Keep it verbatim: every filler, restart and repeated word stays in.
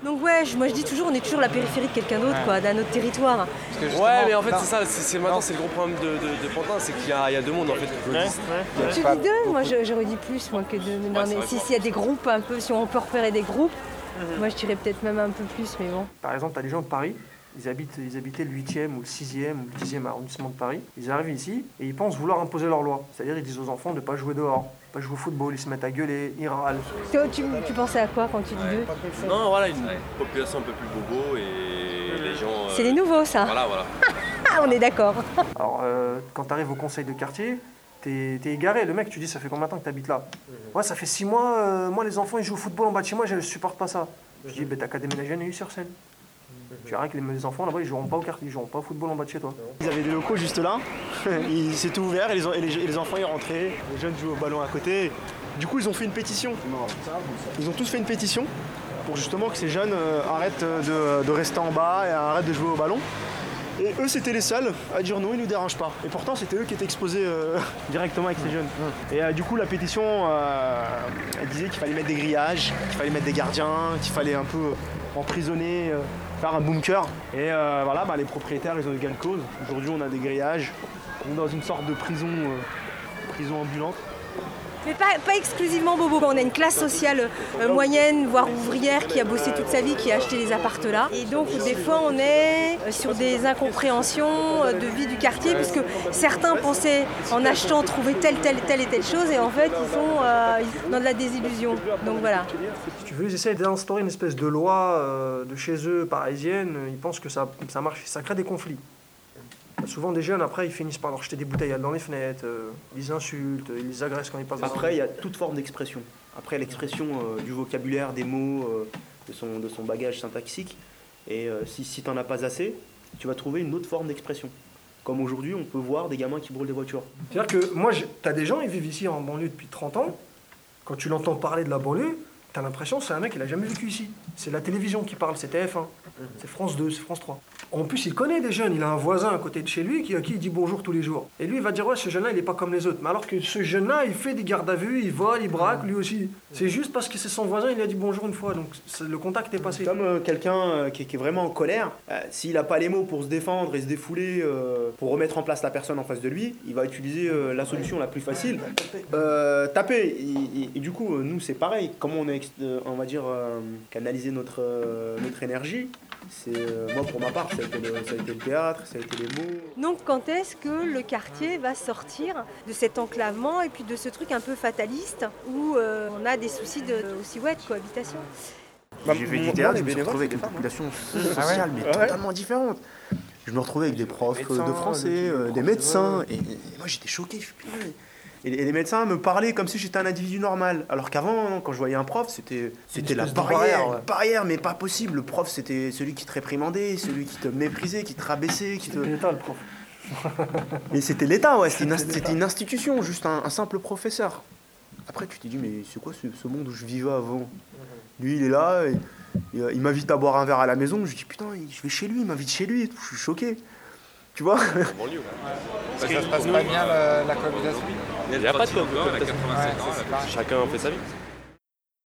Donc ouais, je- moi je dis toujours, on est toujours la périphérie de quelqu'un d'autre, quoi, d'un autre territoire. Parce que Ouais, mais en fait, non. c'est ça, c'est, c'est- maintenant, c'est le gros problème de, de, de Pantin, c'est qu'il y a, il y a deux mondes en fait. Ouais, ouais. Tu dis deux, moi je- j'aurais dit plus moi que deux. Mais non, Ouais, c'est mais vrai si que- s'il y a des groupes un peu, si on peut repérer des groupes, moi je dirais peut-être même un peu plus, mais bon. Par exemple, tu as des gens de Paris, ils, habitent, ils habitaient le huitième ou le sixième ou le dixième arrondissement de Paris. Ils arrivent ici et ils pensent vouloir imposer leur loi. C'est-à-dire ils disent aux enfants de ne pas jouer dehors, pas jouer au football, ils se mettent à gueuler, ils râlent. Toi, tu, tu pensais à quoi quand tu dis deux? Non, voilà, une population un peu plus bobo et les gens. euh, C'est les nouveaux, ça. Voilà, voilà. Ah, on est d'accord. Alors, euh, quand tu arrives au conseil de quartier, t'es es égaré. Le mec, tu dis, ça fait combien de temps que tu habites là? Ouais, ça fait six mois. euh, moi, les enfants, ils jouent au football en bas de chez moi, je ne supporte pas ça. Je dis, ben, t'as qu'à déménager à Neuilly-sur-Seine. Tu verras que les, les enfants là-bas, ils joueront pas au quartier, ils joueront pas au football en bas de chez toi. Ils avaient des locaux juste là, il s'est ouvert et les, et, les, et les enfants y rentraient, les jeunes jouaient au ballon à côté. Du coup, ils ont fait une pétition. Ils ont tous fait une pétition pour justement que ces jeunes euh, arrêtent de, de rester en bas et arrêtent de jouer au ballon. Et eux, c'était les seuls à dire non, ils nous dérangent pas. Et pourtant, c'était eux qui étaient exposés euh, directement avec ces jeunes. Et euh, du coup, la pétition, euh, elle disait qu'il fallait mettre des grillages, qu'il fallait mettre des gardiens, qu'il fallait un peu emprisonner, euh, faire un bunker. Et euh, voilà, bah, les propriétaires, ils ont eu gain de cause. Aujourd'hui, on a des grillages. On est dans une sorte de prison, euh, prison ambulante. Mais pas, pas exclusivement bobo. On a une classe sociale euh, moyenne, voire ouvrière, qui a bossé toute sa vie, qui a acheté les appartements là. Et donc, des fois, on est euh, sur des incompréhensions euh, de vie du quartier, puisque certains pensaient, en achetant, trouver telle, telle, telle et telle chose, et en fait, ils sont euh, dans de la désillusion. Donc voilà. Si tu veux, ils essayent d'instaurer une espèce de loi euh, de chez eux, parisienne. Ils pensent que ça, ça marche, ça crée des conflits. Souvent, des jeunes, après, ils finissent par leur jeter des bouteilles dans les fenêtres, euh, ils les insultent, ils les agressent quand ils passent. Après, il y a toute forme d'expression. Après, l'expression euh, du vocabulaire, des mots, euh, de, son, de son bagage syntaxique. Et euh, si, si tu n'en as pas assez, tu vas trouver une autre forme d'expression. Comme aujourd'hui, on peut voir des gamins qui brûlent des voitures. C'est-à-dire que moi, tu as des gens, ils vivent ici en banlieue depuis trente ans. Quand tu l'entends parler de la banlieue, tu as l'impression que c'est un mec qui n'a jamais vécu ici. C'est la télévision qui parle, c'est T F un, c'est France deux, c'est France trois. En plus, il connaît des jeunes, il a un voisin à côté de chez lui qui, à qui il dit bonjour tous les jours. Et lui, il va dire, ouais, ce jeune-là, il n'est pas comme les autres. Mais alors que ce jeune-là, il fait des gardes à vue, il vole, il braque, lui aussi. C'est juste parce que c'est son voisin, il lui a dit bonjour une fois, donc le contact est passé. Comme euh, quelqu'un euh, qui, qui est vraiment en colère, euh, s'il n'a pas les mots pour se défendre et se défouler, euh, pour remettre en place la personne en face de lui, il va utiliser euh, la solution la plus facile, euh, taper. Et, et- et du coup, euh, nous, c'est pareil. Comment on a, ex- euh, on va dire, euh, canalisé notre, euh, notre énergie, c'est euh, moi pour ma part, ça a, été le, ça a été le théâtre, ça a été les mots. Donc quand est-ce que le quartier va sortir de cet enclavement et puis de ce truc un peu fataliste où euh, on a des soucis de aussi ouais, de cohabitation? J'ai fait du théâtre, je me suis retrouvé avec une population sociale, mais totalement différente. Je me retrouvais avec des profs Médecins, de français, des- euh, des des profs, médecins, et, et moi j'étais choqué. Je suis putain, mais- Et les, et les médecins me parlaient comme si j'étais un individu normal. Alors qu'avant, non, quand je voyais un prof, c'était c'était la espèce de barrière, barrière, ouais. une barrière, mais pas possible. Le prof, c'était celui qui te réprimandait, celui qui te méprisait, qui te rabaissait, qui te... C'est l'État, le prof. Mais c'était l'État, ouais, c'était une, inst- c'était une institution, juste un, un simple professeur. Après, tu t'es dit, mais c'est quoi ce, ce monde où je vivais avant? Lui, il est là, et, et, euh, il m'invite à boire un verre à la maison. Je dis, putain, je vais chez lui, il m'invite chez lui et tout. Je suis choqué. Tu vois? En banlieue, ouais. Parce que ça se passe pas bien la, la cohabitation. Il n'y a pas de cohabitation. Ouais, c'est ça. Chacun fait sa vie.